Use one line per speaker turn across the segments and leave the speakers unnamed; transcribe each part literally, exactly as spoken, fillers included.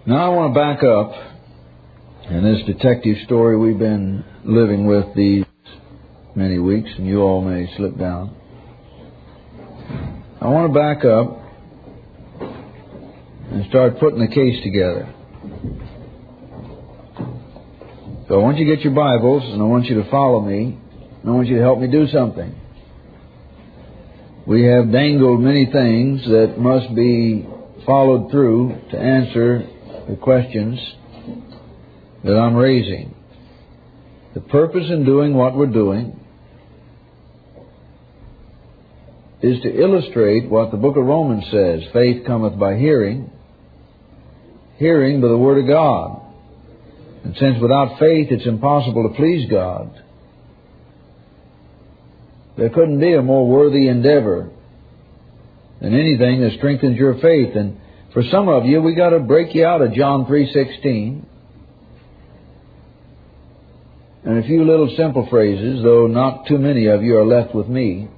Now I want to back up in this detective story we've been living with these many weeks, and you all may slip down. I want to back up and start putting the case together. So I want you to get your Bibles, and I want you to follow me, and I want you to help me do something. We have dangled many things that must be followed through to answer the questions that I'm raising. The purpose in doing what we're doing is to illustrate what the book of Romans says. Faith cometh by hearing, hearing by the Word of God. And since without faith it's impossible to please God, there couldn't be a more worthy endeavor than anything that strengthens your faith. And for some of you, we got to break you out of John three sixteen. And a few little simple phrases, though not too many of you are left with me,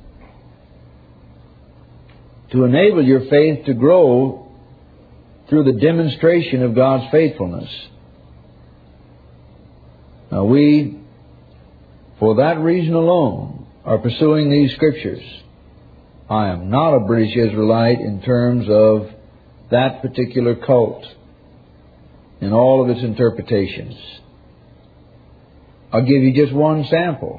to enable your faith to grow through the demonstration of God's faithfulness. Now we, for that reason alone, are pursuing these Scriptures. I am not a British Israelite in terms of that particular cult in all of its interpretations. I'll give you just one sample.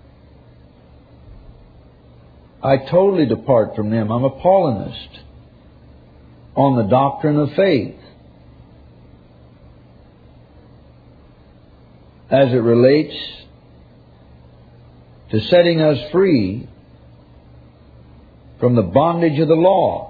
I totally depart from them. I'm a Paulinist on the doctrine of faith as it relates to setting us free from the bondage of the law.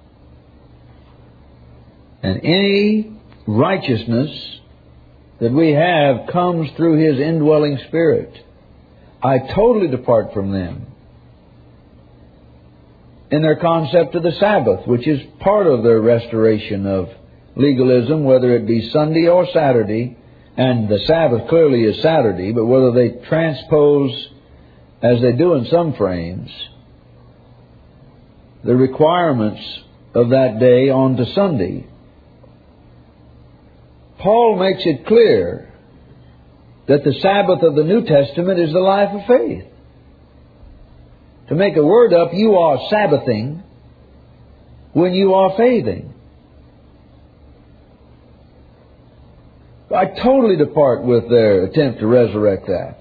And any righteousness that we have comes through His indwelling Spirit. I totally depart from them in their concept of the Sabbath, which is part of their restoration of legalism, whether it be Sunday or Saturday, and the Sabbath clearly is Saturday, but whether they transpose, as they do in some frames, the requirements of that day onto Sunday. Paul makes it clear that the Sabbath of the New Testament is the life of faith. To make a word up, you are Sabbathing when you are faithing. I totally depart with their attempt to resurrect that.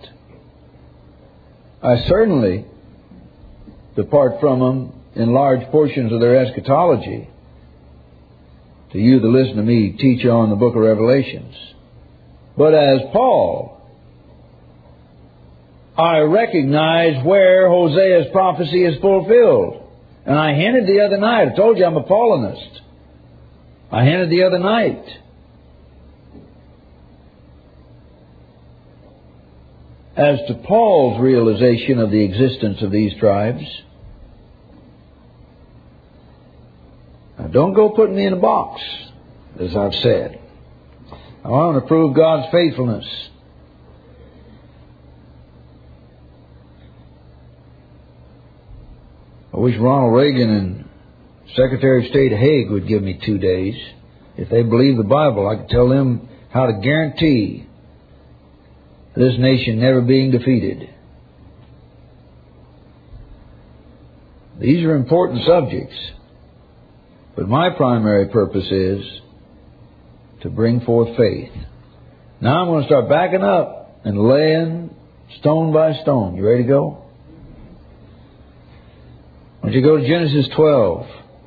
I certainly depart from them in large portions of their eschatology. To you that listen to me teach on the book of Revelations. But as Paul, I recognize where Hosea's prophecy is fulfilled. And I hinted the other night, I told you I'm a Paulinist. I hinted the other night. As to Paul's realization of the existence of these tribes, now don't go putting me in a box, as I've said. I want to prove God's faithfulness. I wish Ronald Reagan and Secretary of State Haig would give me two days. If they believe the Bible, I could tell them how to guarantee this nation never being defeated. These are important subjects. But my primary purpose is to bring forth faith. Now I'm going to start backing up and laying stone by stone. You ready to go? I want you to go to Genesis twelve.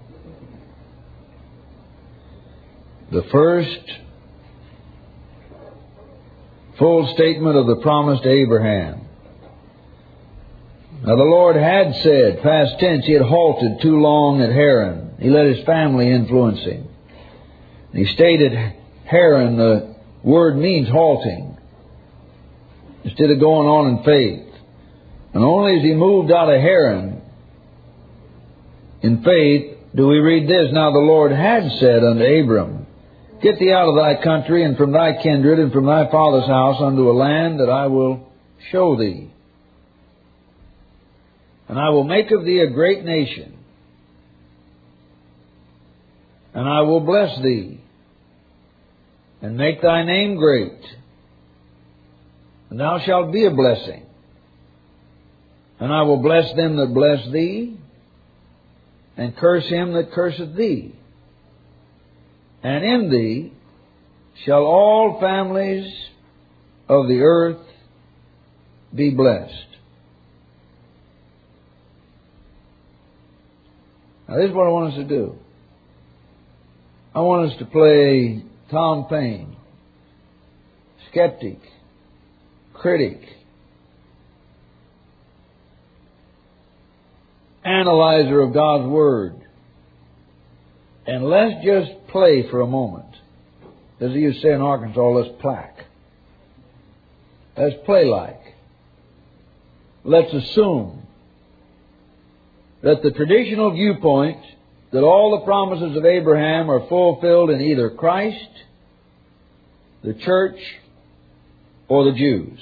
The first full statement of the promise to Abraham. Now the Lord had said, past tense, He had halted too long at Haran. He let His family influence Him. He stayed at Haran. The word means halting, instead of going on in faith. And only as He moved out of Haran in faith do we read this. Now the Lord had said unto Abram, Get thee out of thy country and from thy kindred and from thy father's house unto a land that I will show thee. And I will make of thee a great nation, and I will bless thee, and make thy name great, and thou shalt be a blessing. And I will bless them that bless thee, and curse him that curseth thee. And in thee shall all families of the earth be blessed. Now this is what I want us to do. I want us to play Tom Paine, skeptic, critic, analyzer of God's Word. And let's just play for a moment. As they used to say in Arkansas, let's plaque. Let's play like. Let's assume that the traditional viewpoint that all the promises of Abraham are fulfilled in either Christ, the church, or the Jews.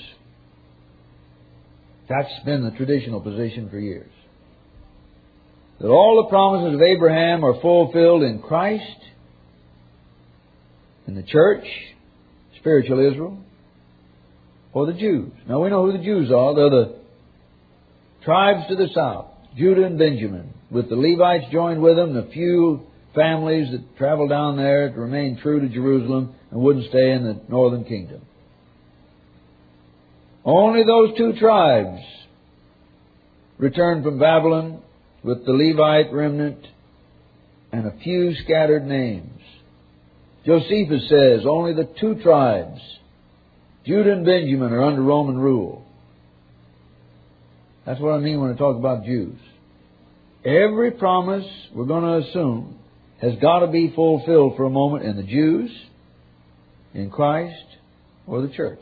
That's been the traditional position for years. That all the promises of Abraham are fulfilled in Christ, in the church, spiritual Israel, or the Jews. Now we know who the Jews are. They're the tribes to the south, Judah and Benjamin, with the Levites joined with them, the few families that traveled down there to remain true to Jerusalem and wouldn't stay in the northern kingdom. Only those two tribes returned from Babylon with the Levite remnant and a few scattered names. Josephus says only the two tribes, Judah and Benjamin, are under Roman rule. That's what I mean when I talk about Jews. Every promise we're going to assume has got to be fulfilled for a moment in the Jews, in Christ, or the church.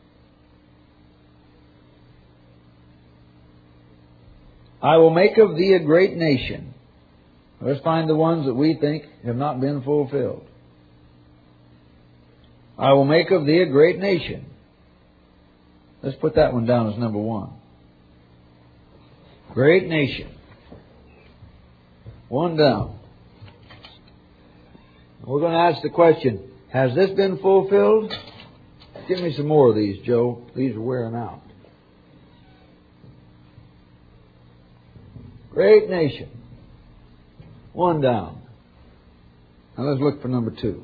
I will make of thee a great nation. Let's find the ones that we think have not been fulfilled. I will make of thee a great nation. Let's put that one down as number one. Great nation. One down. We're going to ask the question, has this been fulfilled? Give me some more of these, Joe. These are wearing out. Great nation. One down. Now let's look for number two.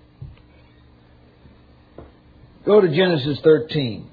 Go to Genesis thirteen.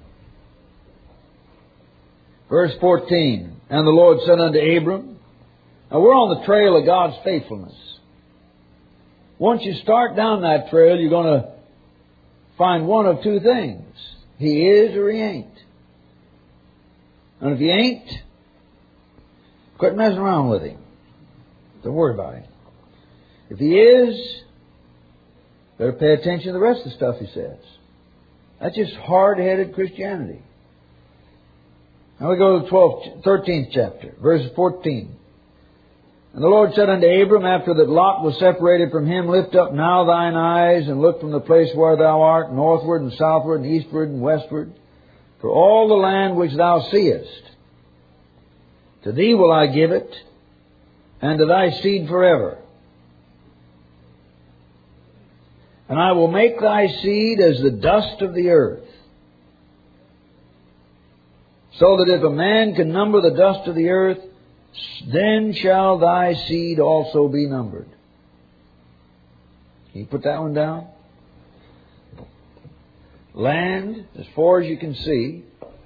Verse fourteen. And the Lord said unto Abram. Now we're on the trail of God's faithfulness. Once you start down that trail, you're going to find one of two things. He is or he ain't. And if he ain't, quit messing around with him. Don't worry about him. If he is, better pay attention to the rest of the stuff he says. That's just hard-headed Christianity. Now we go to the twelfth, thirteenth chapter, verse fourteen. And the Lord said unto Abram, after that Lot was separated from him, lift up now thine eyes, and look from the place where thou art, northward and southward and eastward and westward, for all the land which thou seest. To thee will I give it, and to thy seed forever. And I will make thy seed as the dust of the earth, so that if a man can number the dust of the earth, then shall thy seed also be numbered. Can you put that one down? Land, as far as you can see.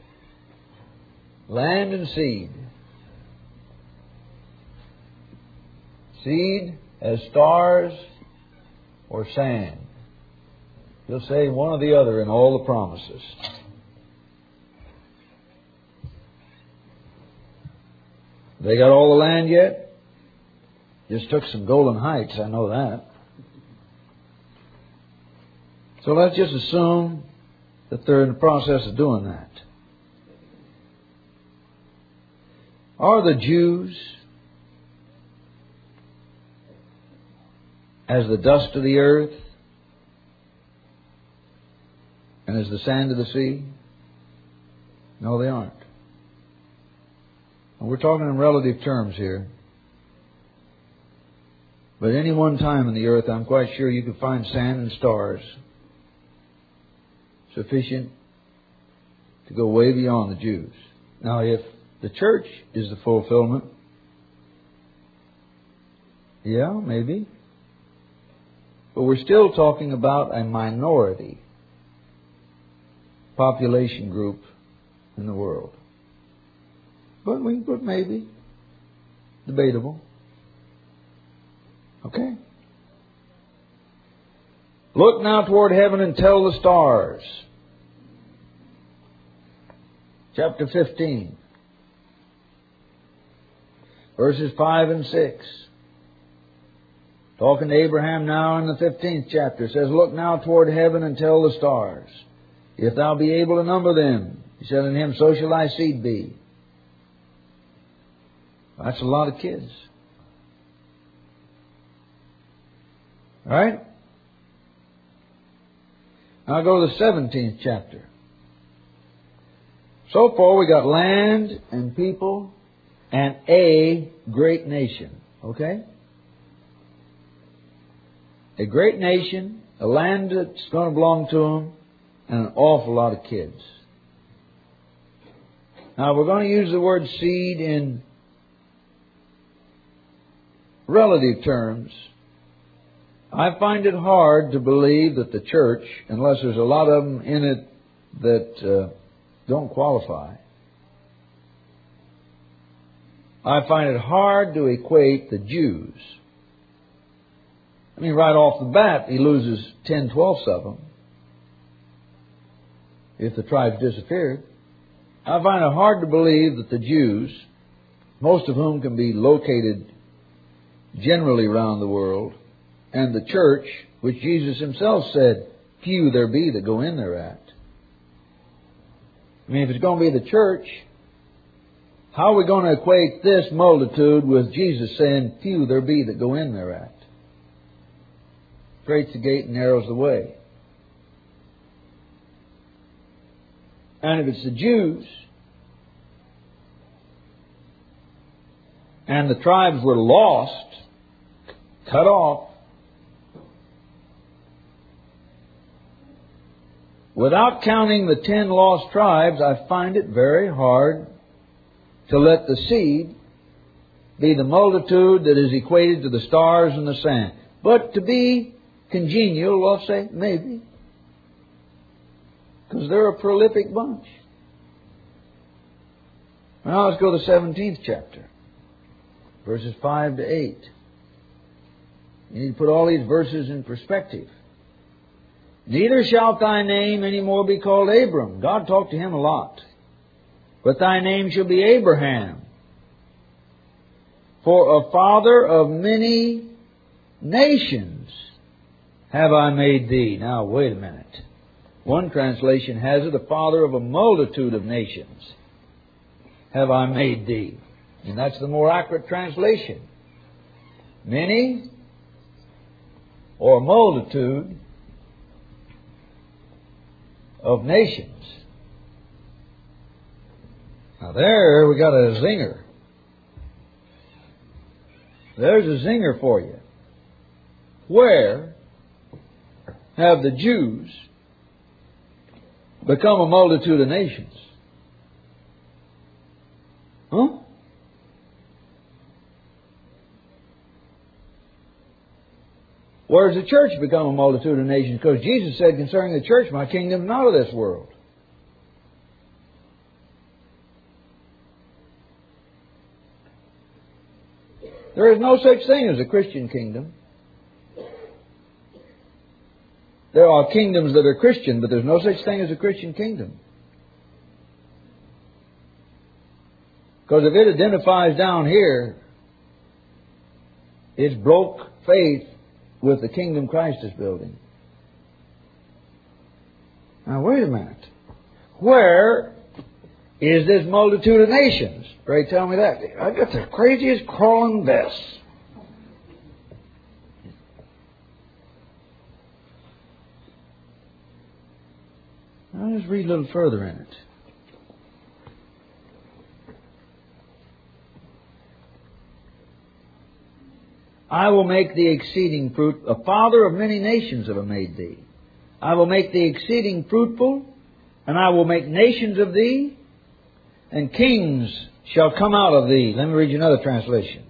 Land and seed. Seed as stars or sand. You'll say one or the other in all the promises. They got all the land yet? Just took some Golden Heights, I know that. So let's just assume that they're in the process of doing that. Are the Jews as the dust of the earth and as the sand of the sea? No, they aren't. And we're talking in relative terms here. But at any one time in the earth, I'm quite sure you could find sand and stars sufficient to go way beyond the Jews. Now, if the church is the fulfillment, yeah, maybe. But we're still talking about a minority population group in the world. But we can put maybe. Debatable. Okay? Look now toward heaven and tell the stars. Chapter fifteen. Verses five and six. Talking to Abraham now in the fifteenth chapter. It says, look now toward heaven and tell the stars, if thou be able to number them. He said in him, so shall thy seed be. That's a lot of kids. All right? Now go to the seventeenth chapter. So far we got land and people and a great nation. Okay? A great nation, a land that's going to belong to them, and an awful lot of kids. Now we're going to use the word seed in relative terms. I find it hard to believe that the church, unless there's a lot of them in it that uh, don't qualify, I find it hard to equate the Jews. I mean, right off the bat, he loses ten twelfths of them if the tribes disappeared. I find it hard to believe that the Jews, most of whom can be located generally around the world, and the church, which Jesus himself said, few there be that go in thereat. I mean, if it's going to be the church, how are we going to equate this multitude with Jesus saying, few there be that go in thereat? Straight's the gate and narrow's the way. And if it's the Jews, and the tribes were lost, cut off, without counting the ten lost tribes, I find it very hard to let the seed be the multitude that is equated to the stars and the sand. But to be congenial, I'll say maybe. Because they're a prolific bunch. Now let's go to the seventeenth chapter. Verses five to eight. You need to put all these verses in perspective. Neither shalt thy name any more be called Abram. God talked to him a lot. But thy name shall be Abraham. For a father of many nations have I made thee. Now, wait a minute. One translation has it, a father of a multitude of nations have I made thee. And that's the more accurate translation. Many or multitude of nations. Now there we got a zinger. There's a zinger for you. Where have the Jews become a multitude of nations? Huh? Where has the church become a multitude of nations? Because Jesus said concerning the church, my kingdom is not of this world. There is no such thing as a Christian kingdom. There are kingdoms that are Christian, but there's no such thing as a Christian kingdom. Because if it identifies down here, it's broke faith with the kingdom Christ is building. Now wait a minute. Where is this multitude of nations? Pray tell me that. I got the craziest crawling best. I'll just read a little further in it. I will make thee exceeding fruit. A father of many nations have I made thee. I will make thee exceeding fruitful, and I will make nations of thee, and kings shall come out of thee. Let me read you another translation.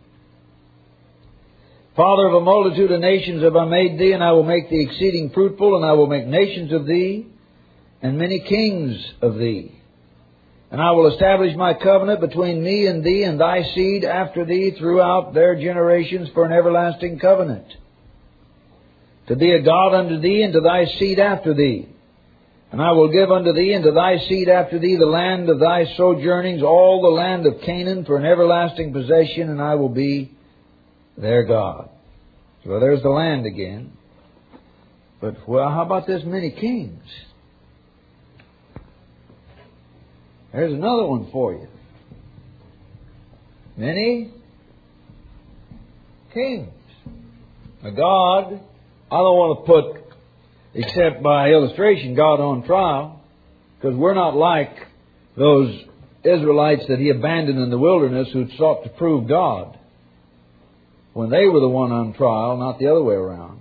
Father of a multitude of nations have I made thee, and I will make thee exceeding fruitful, and I will make nations of thee, and many kings of thee. And I will establish my covenant between me and thee and thy seed after thee throughout their generations for an everlasting covenant, to be a God unto thee and to thy seed after thee. And I will give unto thee and to thy seed after thee the land of thy sojournings, all the land of Canaan for an everlasting possession, and I will be their God. So there's the land again. But, well, how about this many kings? There's another one for you. Many kings. Now God, I don't want to put, except by illustration, God on trial, because we're not like those Israelites that He abandoned in the wilderness who sought to prove God, when they were the one on trial, not the other way around.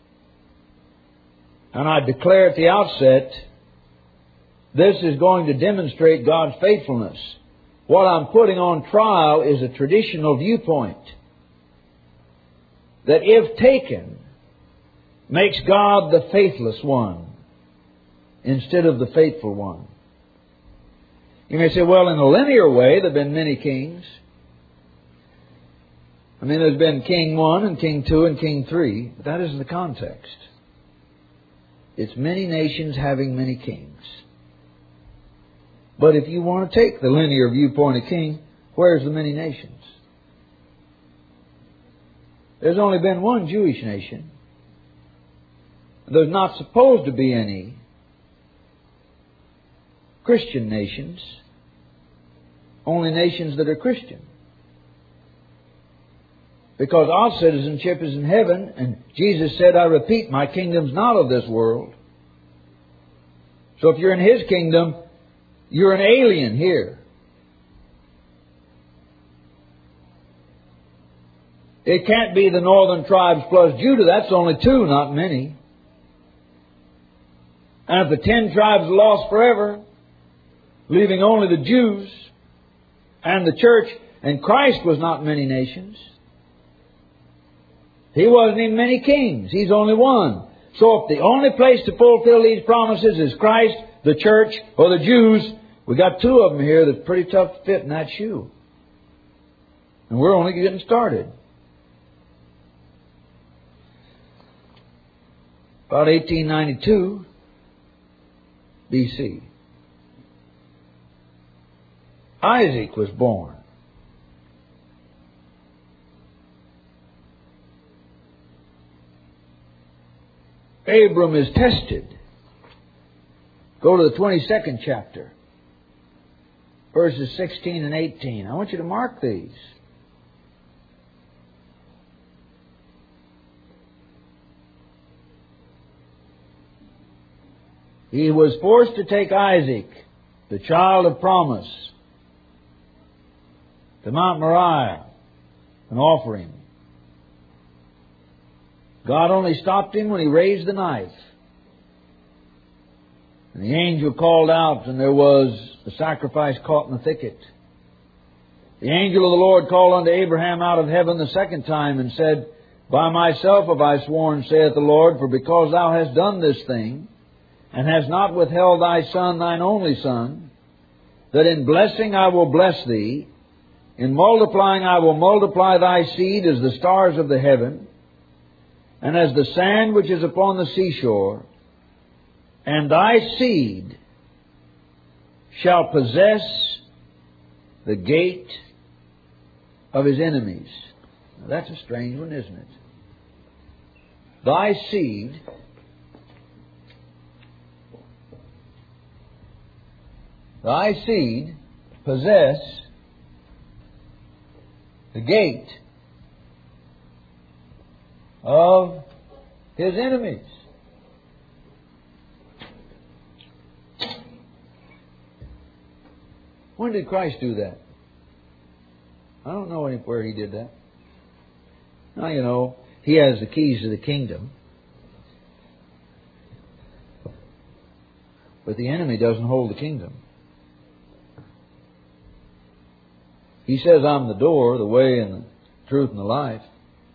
And I declare at the outset, this is going to demonstrate God's faithfulness. What I'm putting on trial is a traditional viewpoint that, if taken, makes God the faithless one instead of the faithful one. You may say, well, in a linear way, there have been many kings. I mean, there's been King one and King two and King three, but that isn't the context. It's many nations having many kings. But if you want to take the linear viewpoint of king, where's the many nations? There's only been one Jewish nation. There's not supposed to be any Christian nations, only nations that are Christian. Because our citizenship is in heaven, and Jesus said, I repeat, my kingdom's not of this world. So if you're in His kingdom, you're an alien here. It can't be the northern tribes plus Judah. That's only two, not many. And if the ten tribes are lost forever, leaving only the Jews and the church, and Christ was not many nations. He wasn't in many kings. He's only one. So if the only place to fulfill these promises is Christ, the church, or the Jews, we got two of them here that's pretty tough to fit in that shoe. And we're only getting started. About eighteen ninety-two B C, Isaac was born. Abram is tested. Go to the twenty-second chapter, verses sixteen and eighteen. I want you to mark these. He was forced to take Isaac, the child of promise, to Mount Moriah and offer him. God only stopped him when he raised the knife. And the angel called out, and there was the sacrifice caught in the thicket. The angel of the Lord called unto Abraham out of heaven the second time and said, By myself have I sworn, saith the Lord, for because thou hast done this thing, and hast not withheld thy son, thine only son, that in blessing I will bless thee, in multiplying I will multiply thy seed as the stars of the heaven, and as the sand which is upon the seashore, and thy seed shall possess the gate of his enemies. Now, that's a strange one, isn't it? Thy seed thy seed possess the gate of his enemies. When did Christ do that? I don't know anywhere He did that. Now, you know, He has the keys to the kingdom. But the enemy doesn't hold the kingdom. He says, I'm the door, the way and the truth and the life.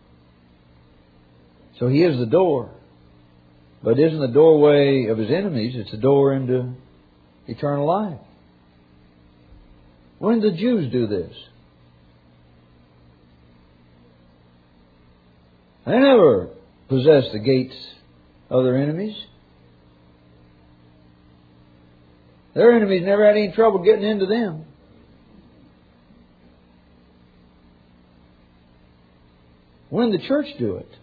So He is the door. But it isn't the doorway of His enemies, it's the door into eternal life. When did the Jews do this? They never possessed the gates of their enemies. Their enemies never had any trouble getting into them. When did the church do it?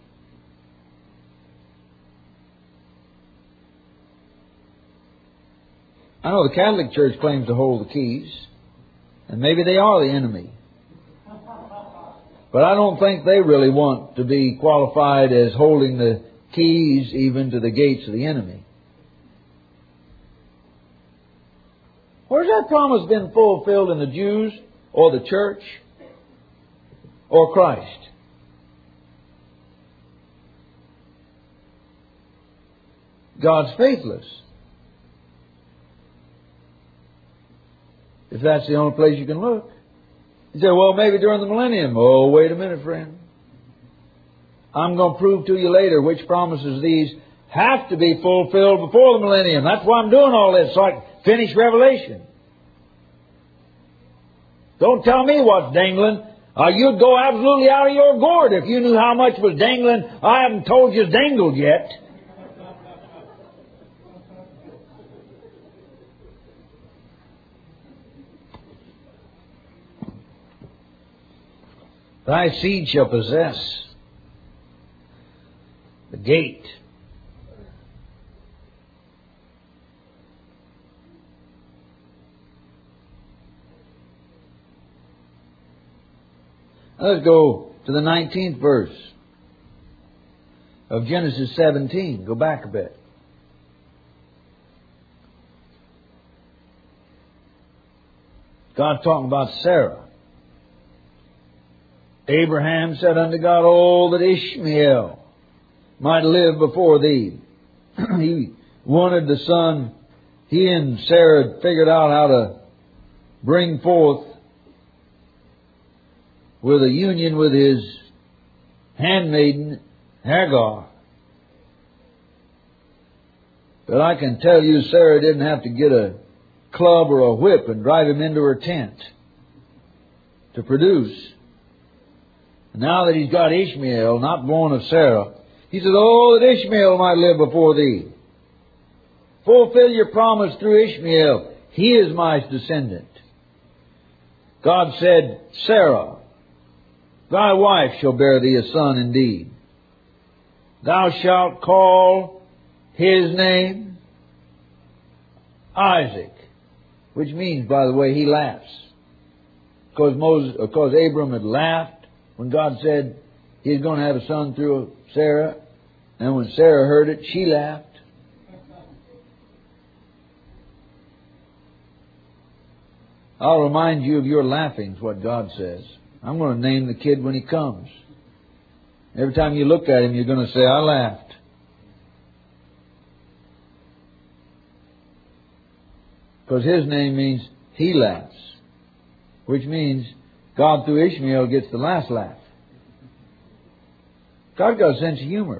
I know the Catholic Church claims to hold the keys, and maybe they are the enemy. But I don't think they really want to be qualified as holding the keys even to the gates of the enemy. Where's that promise been fulfilled in the Jews or the church or Christ? God's faithless. If that's the only place you can look. You say, well, maybe during the millennium. Oh, wait a minute, friend. I'm going to prove to you later which promises these have to be fulfilled before the millennium. That's why I'm doing all this, so I can finish Revelation. Don't tell me what's dangling. Uh, you'd go absolutely out of your gourd if you knew how much was dangling. I haven't told you it's dangled yet. Thy seed shall possess the gate. Let's go to the nineteenth verse of Genesis seventeen. Go back a bit. God talking about Sarah. Abraham said unto God, oh, that Ishmael might live before thee. He wanted the son. He and Sarah had figured out how to bring forth with a union with his handmaiden Hagar. But I can tell you, Sarah didn't have to get a club or a whip and drive him into her tent to produce. Now that he's got Ishmael, not born of Sarah, he says, oh, that Ishmael might live before thee. Fulfill your promise through Ishmael. He is my descendant. God said, Sarah, thy wife shall bear thee a son indeed. Thou shalt call his name Isaac, which means, by the way, he laughs. Because Moses, because Abram had laughed when God said He's going to have a son through Sarah. And when Sarah heard it, she laughed. I'll remind you of your laughings, what God says. I'm going to name the kid when he comes. Every time you look at him, you're going to say, I laughed. Because his name means he laughs. Which means God through Ishmael gets the last laugh. God got a sense of humor.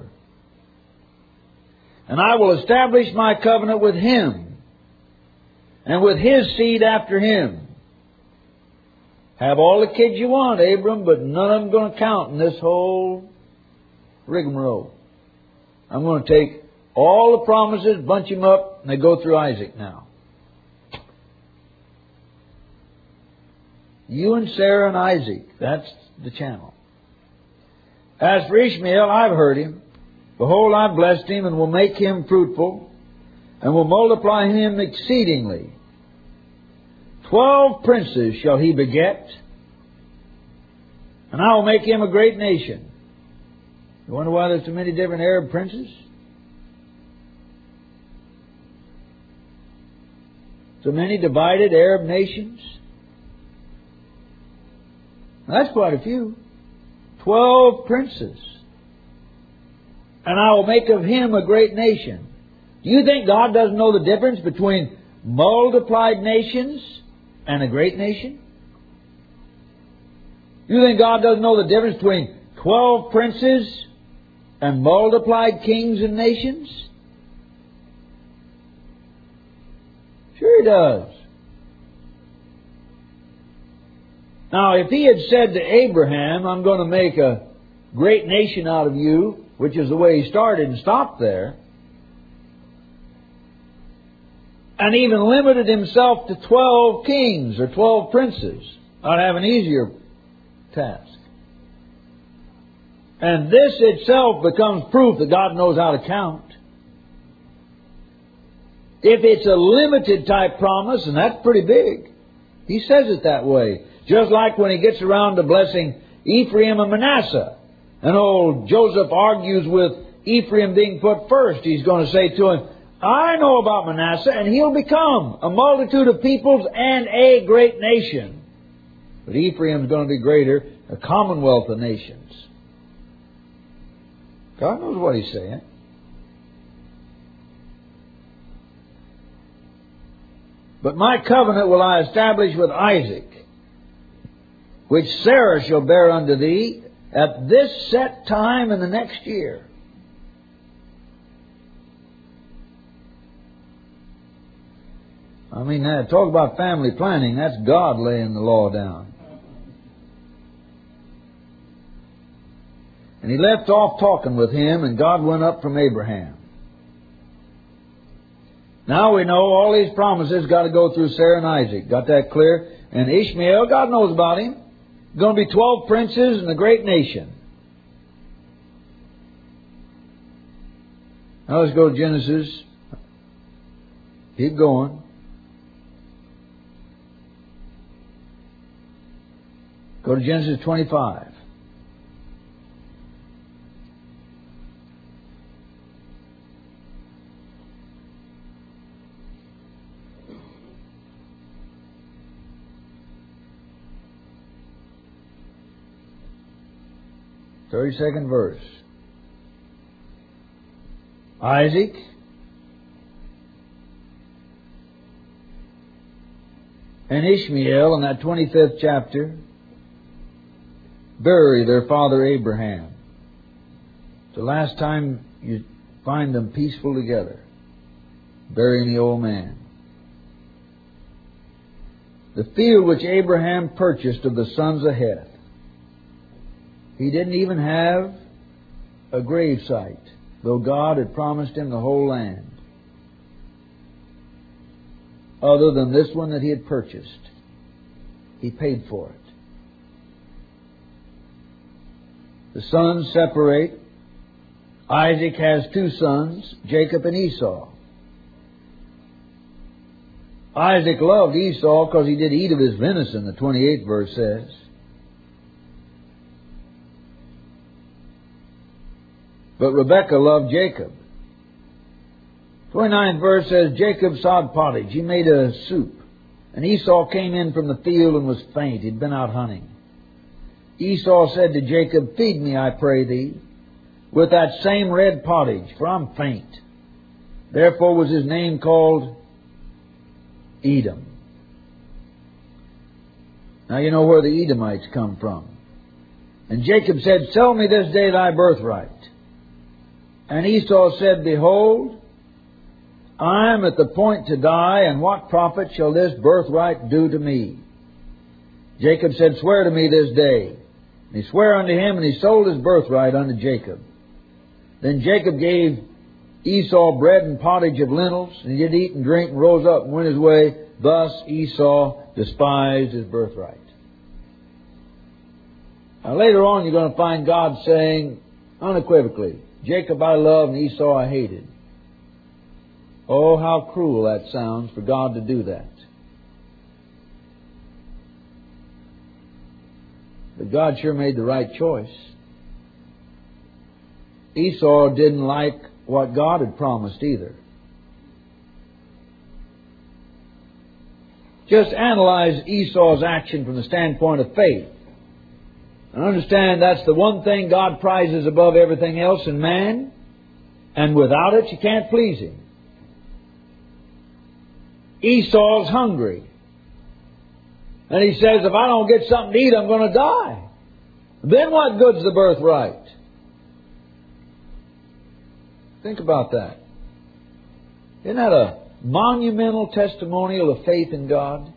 And I will establish my covenant with him and with his seed after him. Have all the kids you want, Abram, but none of them going to count in this whole rigmarole. I'm going to take all the promises, bunch them up, and they go through Isaac now. You and Sarah and Isaac, that's the channel. As for Ishmael, I've heard him. Behold, I've blessed him and will make him fruitful and will multiply him exceedingly. Twelve princes shall he beget, and I will make him a great nation. You wonder why there's so many different Arab princes? So many divided Arab nations? That's quite a few. Twelve princes. And I will make of him a great nation. Do you think God doesn't know the difference between multiplied nations and a great nation? You think God doesn't know the difference between twelve princes and multiplied kings and nations? Sure He does. Now, if He had said to Abraham, I'm going to make a great nation out of you, which is the way He started and stopped there, and even limited Himself to twelve kings or twelve princes, I'd have an easier task. And this itself becomes proof that God knows how to count. If it's a limited type promise, and that's pretty big, He says it that way. Just like when He gets around to blessing Ephraim and Manasseh. And old Joseph argues with Ephraim being put first. He's going to say to him, I know about Manasseh, and he'll become a multitude of peoples and a great nation. But Ephraim's going to be greater, a commonwealth of nations. God knows what He's saying. But my covenant will I establish with Isaac, which Sarah shall bear unto thee at this set time in the next year. I mean, talk about family planning. That's God laying the law down. And He left off talking with him, and God went up from Abraham. Now we know all these promises got to go through Sarah and Isaac. Got that clear? And Ishmael, God knows about him. Going to be twelve princes and a great nation. Now let's go to Genesis. Keep going. Go to Genesis twenty-five. thirty-second verse. Isaac and Ishmael in that twenty-fifth chapter bury their father Abraham. It's the last time you find them peaceful together, burying the old man. The field which Abraham purchased of the sons of Heth. He didn't even have a grave site, though God had promised him the whole land, other than this one that he had purchased. He paid for it. The sons separate. Isaac has two sons, Jacob and Esau. Isaac loved Esau because he did eat of his venison, the twenty-eighth verse says. But Rebekah loved Jacob. twenty-ninth verse says, Jacob sod pottage. He made a soup. And Esau came in from the field and was faint. He'd been out hunting. Esau said to Jacob, feed me, I pray thee, with that same red pottage, for I'm faint. Therefore was his name called Edom. Now you know where the Edomites come from. And Jacob said, sell me this day thy birthright. And Esau said, behold, I am at the point to die, and what profit shall this birthright do to me? Jacob said, swear to me this day. And he sware unto him, and he sold his birthright unto Jacob. Then Jacob gave Esau bread and pottage of lentils, and he did eat and drink and rose up and went his way. Thus Esau despised his birthright. Now later on you're going to find God saying unequivocally, Jacob I loved and Esau I hated. Oh, how cruel that sounds for God to do that. But God sure made the right choice. Esau didn't like what God had promised either. Just analyze Esau's action from the standpoint of faith. And understand that's the one thing God prizes above everything else in man. And without it, you can't please Him. Esau's hungry. And he says, if I don't get something to eat, I'm going to die. Then what good's the birthright? Think about that. Isn't that a monumental testimonial of faith in God?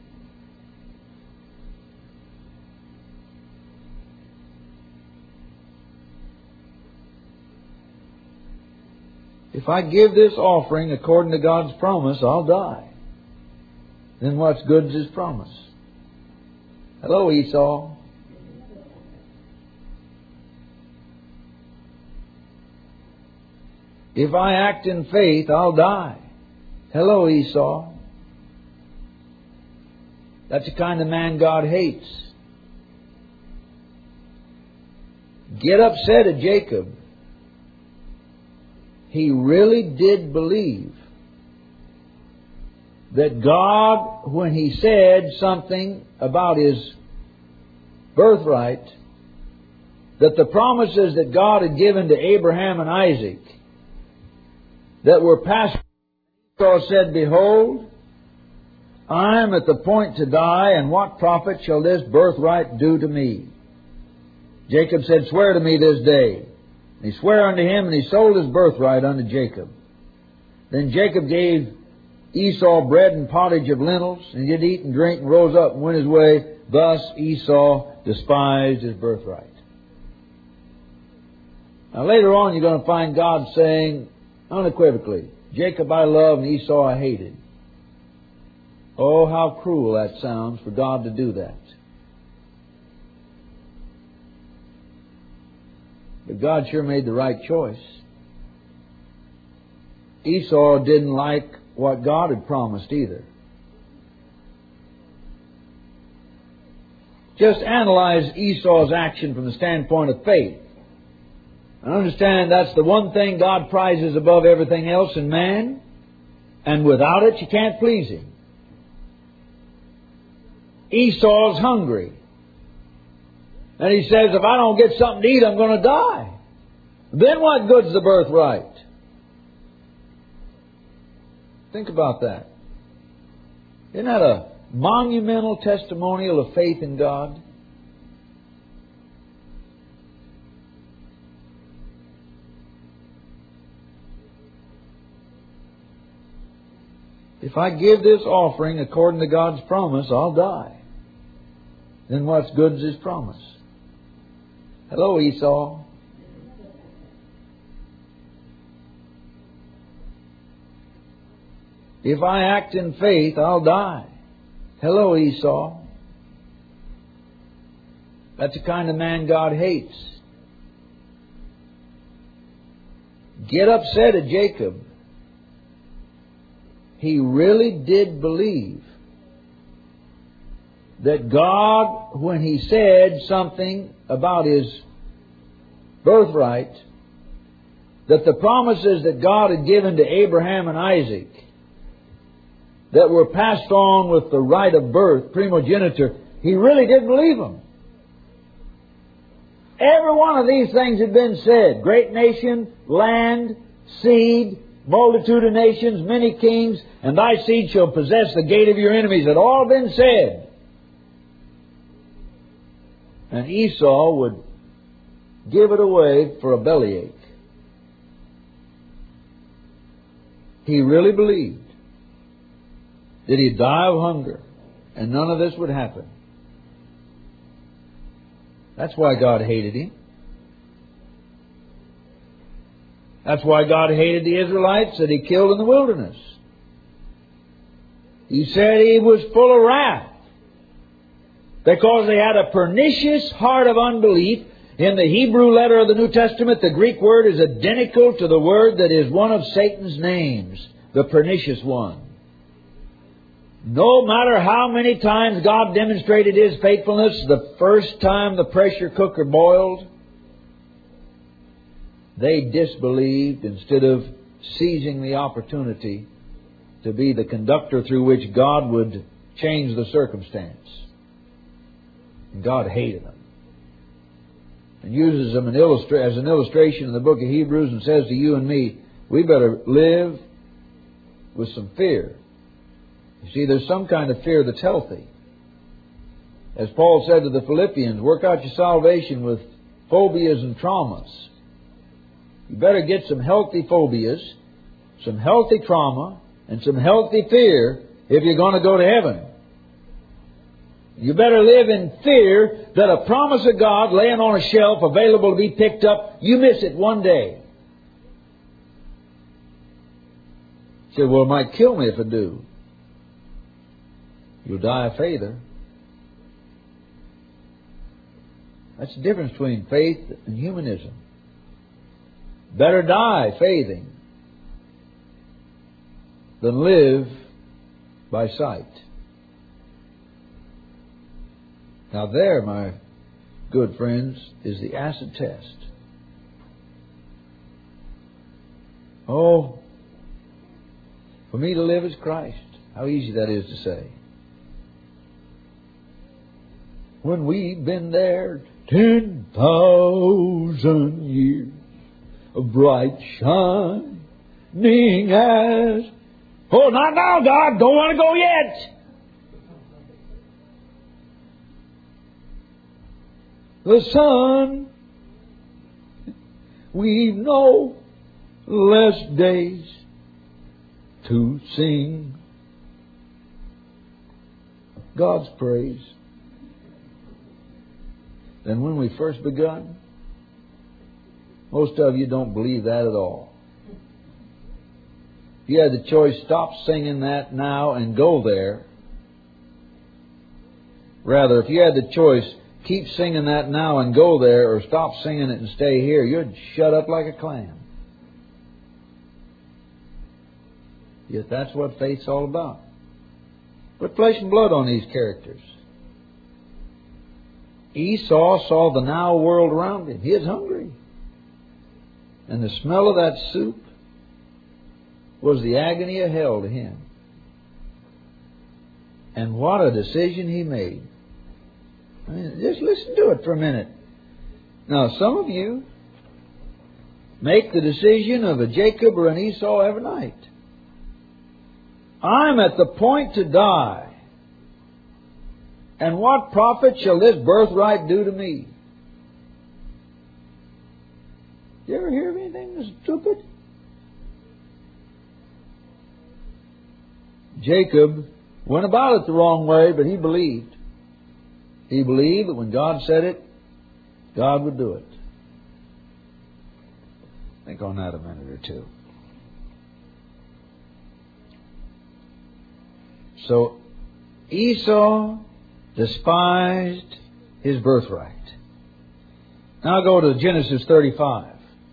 If I give this offering according to God's promise, I'll die. Then what's good's His promise? Hello, Esau. If I act in faith, I'll die. Hello, Esau. That's the kind of man God hates. Get upset at Jacob. He really did believe that God, when He said something about his birthright, that the promises that God had given to Abraham and Isaac that were passed, Esau said, behold, I am at the point to die, and what profit shall this birthright do to me? Jacob said, swear to me this day. And he sware unto him, and he sold his birthright unto Jacob. Then Jacob gave Esau bread and pottage of lentils, and he did eat and drink, and rose up and went his way. Thus Esau despised his birthright. Now later on you're going to find God saying unequivocally, Jacob I love and Esau I hated. Oh, how cruel that sounds for God to do that. But God sure made the right choice. Esau didn't like what God had promised either. Just analyze Esau's action from the standpoint of faith. And understand that's the one thing God prizes above everything else in man. And without it, you can't please Him. Esau's hungry. And he says, if I don't get something to eat, I'm going to die. Then what good's the birthright? Think about that. Isn't that a monumental testimonial of faith in God? If I give this offering according to God's promise, I'll die. Then what's good's His promise? Hello, Esau. If I act in faith, I'll die. Hello, Esau. That's the kind of man God hates. Get upset at Jacob. He really did believe that God, when He said something about his birthright, that the promises that God had given to Abraham and Isaac that were passed on with the right of birth, primogeniture, he really did believe them. Every one of these things had been said. Great nation, land, seed, multitude of nations, many kings, and thy seed shall possess the gate of your enemies. It had all been said. And Esau would give it away for a bellyache. He really believed that he'd die of hunger and none of this would happen. That's why God hated him. That's why God hated the Israelites that He killed in the wilderness. He said He was full of wrath because they had a pernicious heart of unbelief. In the Hebrew letter of the New Testament, the Greek word is identical to the word that is one of Satan's names, the pernicious one. No matter how many times God demonstrated His faithfulness, the first time the pressure cooker boiled, they disbelieved instead of seizing the opportunity to be the conductor through which God would change the circumstance. And God hated them. And uses them an illustra- as an illustration in the book of Hebrews and says to you and me, we better live with some fear You see, there's some kind of fear that's healthy. As Paul said to the Philippians, work out your salvation with phobias and traumas. You better get some healthy phobias, some healthy trauma, and some healthy fear if you're going to go to heaven. You better live in fear that a promise of God laying on a shelf available to be picked up, you miss it one day. You say, well, it might kill me if I do. You'll die of faith. That's the difference between faith and humanism. Better die faithing than live by sight. Now there, my good friends, is the acid test. Oh, for me to live is Christ. How easy that is to say. When we've been there ten thousand years, a bright shining as... Oh, not now, God. Don't want to go yet. The sun, we've no less days to sing God's praise than when we first begun. Most of you don't believe that at all. If you had the choice, stop singing that now and go there. Rather, if you had the choice, keep singing that now and go there, or stop singing it and stay here, you'd shut up like a clam. Yet that's what faith's all about. Put flesh and blood on these characters. Esau saw the now world around him. He is hungry. And the smell of that soup was the agony of hell to him. And what a decision he made. I mean, just listen to it for a minute. Now, some of you make the decision of a Jacob or an Esau every night. I'm at the point to die. And what profit shall this birthright do to me? You ever hear of anything that's stupid? Jacob went about it the wrong way, but he believed. He believed that when God said it, God would do it. Think on that a minute or two. So Esau despised his birthright. Now go to Genesis thirty-five.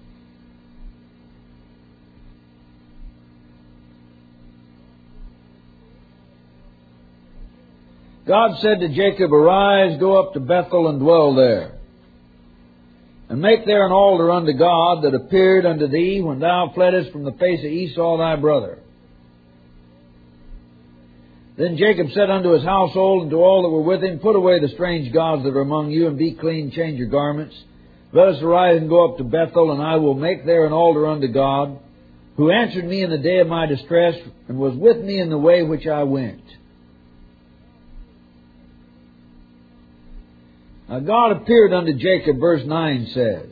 God said to Jacob, arise, go up to Bethel and dwell there, and make there an altar unto God that appeared unto thee when thou fleddest from the face of Esau thy brother. Then Jacob said unto his household and to all that were with him, put away the strange gods that are among you, and be clean, change your garments. Let us arise and go up to Bethel, and I will make there an altar unto God, who answered me in the day of my distress, and was with me in the way which I went. Now God appeared unto Jacob, verse nine says,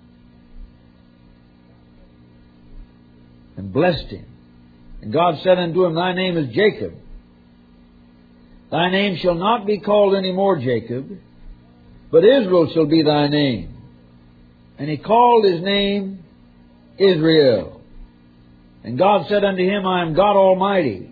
and blessed him. And God said unto him, thy name is Jacob. Thy name shall not be called any more Jacob, but Israel shall be thy name. And he called his name Israel. And God said unto him, I am God Almighty.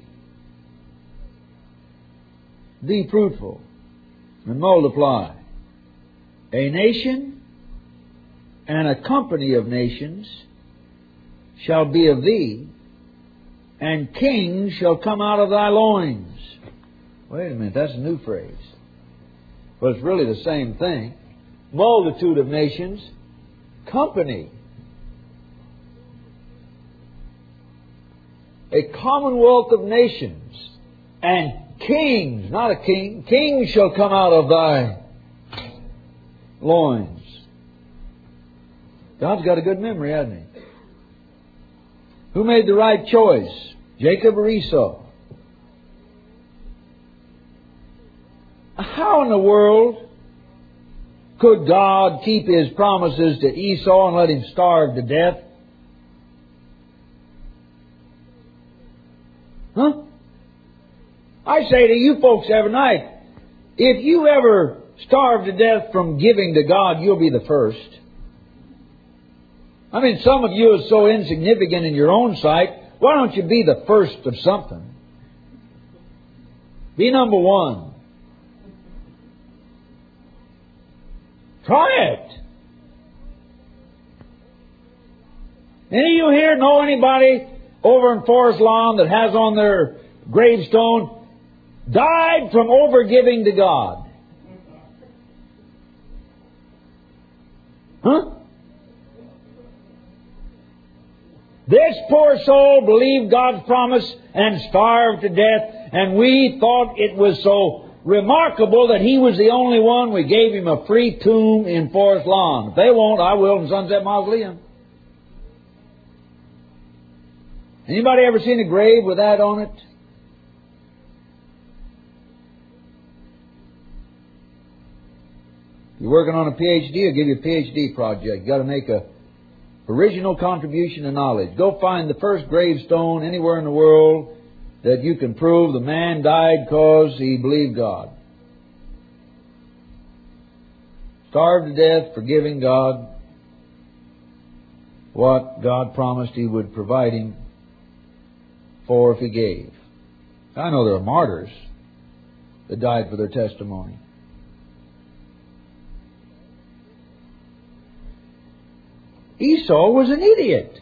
Be fruitful and multiply. A nation and a company of nations shall be of thee, and kings shall come out of thy loins. Wait a minute, that's a new phrase. But it's really the same thing. Multitude of nations, company. A commonwealth of nations, and kings, not a king, kings shall come out of thy loins. God's got a good memory, hasn't He? Who made the right choice? Jacob or Esau? How in the world could God keep His promises to Esau and let him starve to death? Huh? I say to you folks every night, if you ever starve to death from giving to God, you'll be the first. I mean, some of you are so insignificant in your own sight, why don't you be the first of something? Be number one. Try it. Any of you here know anybody over in Forest Lawn that has on their gravestone, died from overgiving to God? Huh? This poor soul believed God's promise and starved to death, and we thought it was so remarkable that he was the only one. We gave him a free tomb in Forest Lawn. If they won't, I will in Sunset Mausoleum. Anybody ever seen a grave with that on it? If you're working on a P H D, I'll give you a P H D project. You've got to make a original contribution to knowledge. Go find the first gravestone anywhere in the world that you can prove the man died because he believed God. Starved to death, forgiving God what God promised He would provide him for if He gave. I know there are martyrs that died for their testimony. Esau was an idiot.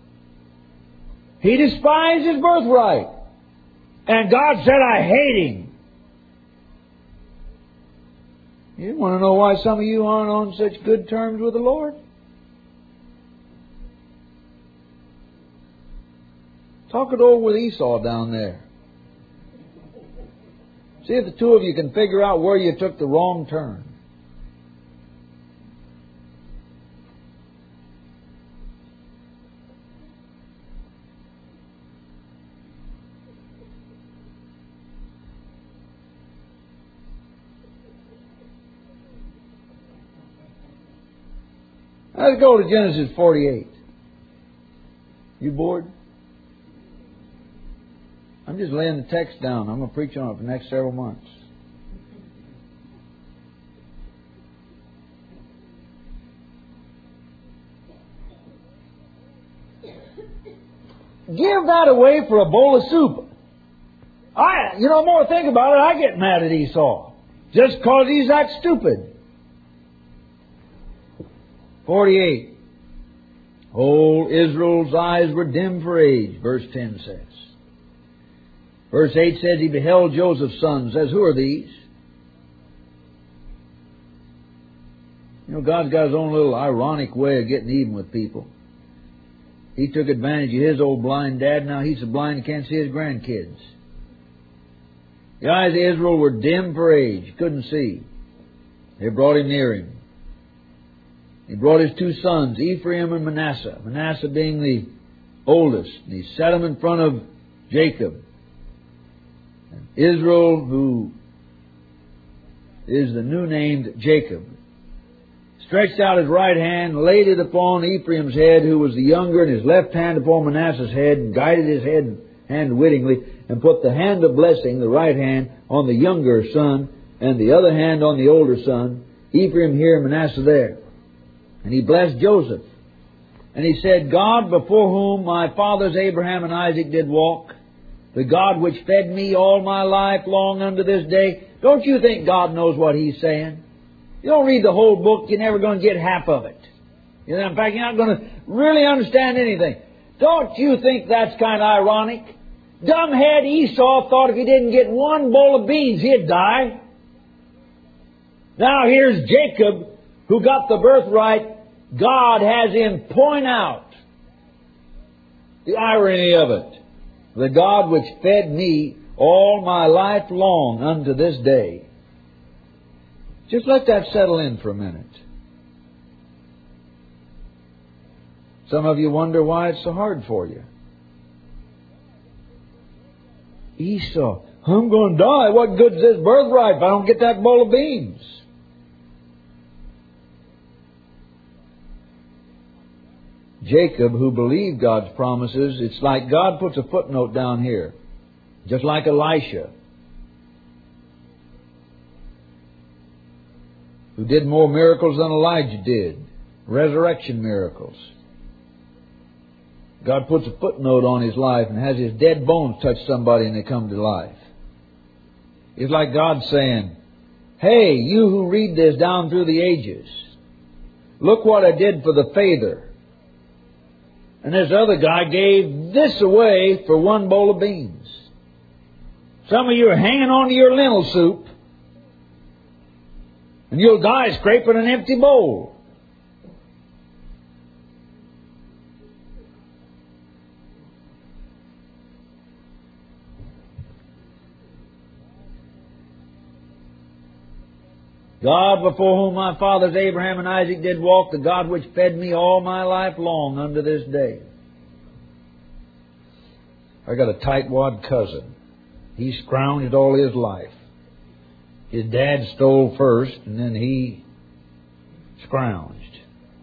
He despised his birthright. And God said, I hate him. You want to know why some of you aren't on such good terms with the Lord? Talk it over with Esau down there. See if the two of you can figure out where you took the wrong turn. Let's go to Genesis forty-eight. You bored? I'm just laying the text down. I'm going to preach on it for the next several months. Give that away for a bowl of soup. I, you know, more think about it, I get mad at Esau. Just because he's that stupid. forty-eight. Old Israel's eyes were dim for age, verse ten says. Verse eight says, he beheld Joseph's sons. Says, who are these? You know, God's got His own little ironic way of getting even with people. He took advantage of his old blind dad. Now he's so blind he can't see his grandkids. The eyes of Israel were dim for age. Couldn't see. They brought him near him. He brought his two sons, Ephraim and Manasseh. Manasseh being the oldest. And he set them in front of Jacob. And Israel, who is the new named Jacob, stretched out his right hand, laid it upon Ephraim's head, who was the younger, and his left hand upon Manasseh's head, and guided his head hand wittingly, and put the hand of blessing, the right hand, on the younger son, and the other hand on the older son. Ephraim here, Manasseh there. And he blessed Joseph. And he said, God before whom my fathers Abraham and Isaac did walk, the God which fed me all my life long unto this day. Don't you think God knows what He's saying? You don't read the whole book, you're never going to get half of it. You know, in fact, you're not going to really understand anything. Don't you think that's kind of ironic? Dumbhead Esau thought if he didn't get one bowl of beans, he'd die. Now here's Jacob, who got the birthright. God has him point out the irony of it. The God which fed me all my life long unto this day. Just let that settle in for a minute. Some of you wonder why it's so hard for you. Esau, I'm going to die. What good is this birthright if I don't get that bowl of beans? Jacob, who believed God's promises, it's like God puts a footnote down here. Just like Elisha, who did more miracles than Elijah did. Resurrection miracles. God puts a footnote on his life and has his dead bones touch somebody and they come to life. It's like God saying, hey, you who read this down through the ages, look what I did for the father. And this other guy gave this away for one bowl of beans. Some of you are hanging on to your lentil soup, and you'll die scraping an empty bowl. God, before whom my fathers Abraham and Isaac did walk, the God which fed me all my life long unto this day. I got a tightwad cousin. He scrounged all his life. His dad stole first, and then he scrounged.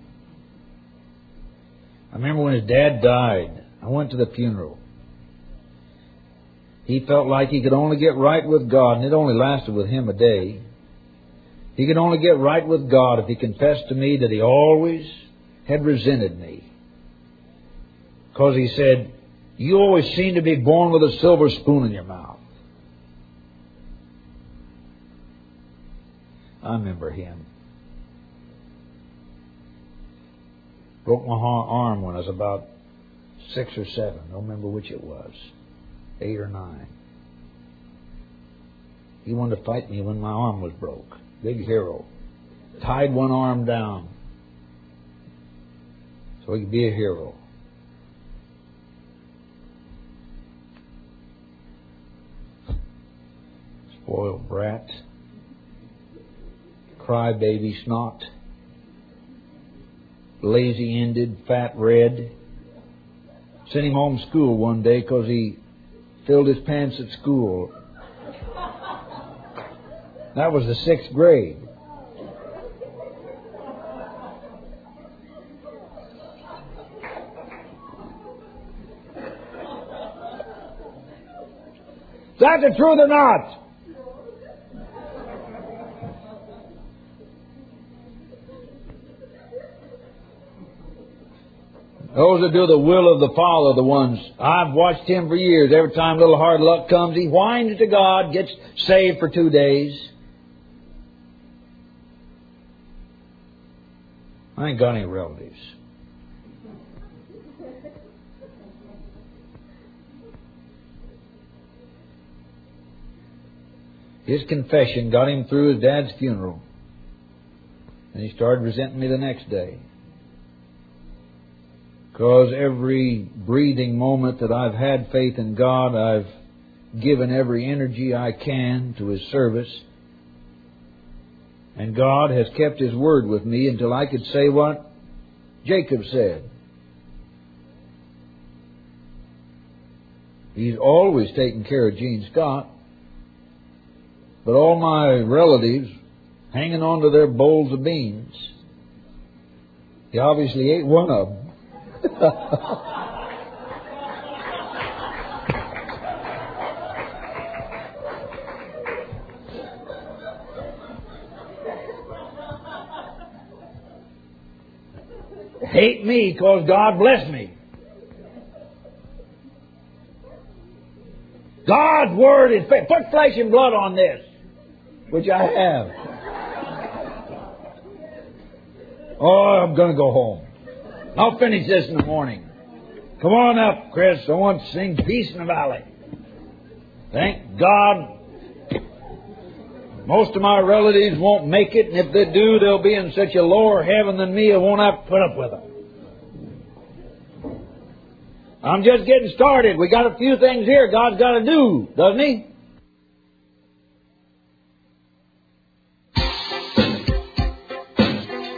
I remember when his dad died, I went to the funeral. He felt like he could only get right with God, and it only lasted with him a day. He could only get right with God if he confessed to me that he always had resented me. Because he said, you always seem to be born with a silver spoon in your mouth. I remember him. Broke my arm when I was about six or seven. I don't remember which it was. Eight or nine. He wanted to fight me when my arm was broke. Big hero. Tied one arm down so he could be a hero. Spoiled brat. Crybaby snot. Lazy-ended, fat red. Sent him home from school one day because he filled his pants at school. That was the sixth grade. Is that the truth or not? Those that do the will of the Father are the ones. I've watched him for years. Every time little hard luck comes, he whines to God, gets saved for two days. I ain't got any relatives. His confession got him through his dad's funeral. And he started resenting me the next day. Because every breathing moment that I've had faith in God, I've given every energy I can to His service. And God has kept His word with me until I could say what Jacob said. He's always taken care of Gene Scott. But all my relatives hanging on to their bowls of beans, he obviously ate one of them. Hate me because God blessed me. God's word is faith. Put flesh and blood on this, which I have. Oh, I'm going to go home. I'll finish this in the morning. Come on up, Chris. I want to sing Peace in the Valley. Thank God. Most of my relatives won't make it, and if they do, they'll be in such a lower heaven than me, I won't have to put up with them. I'm just getting started. We got a few things here God's got to do, doesn't He?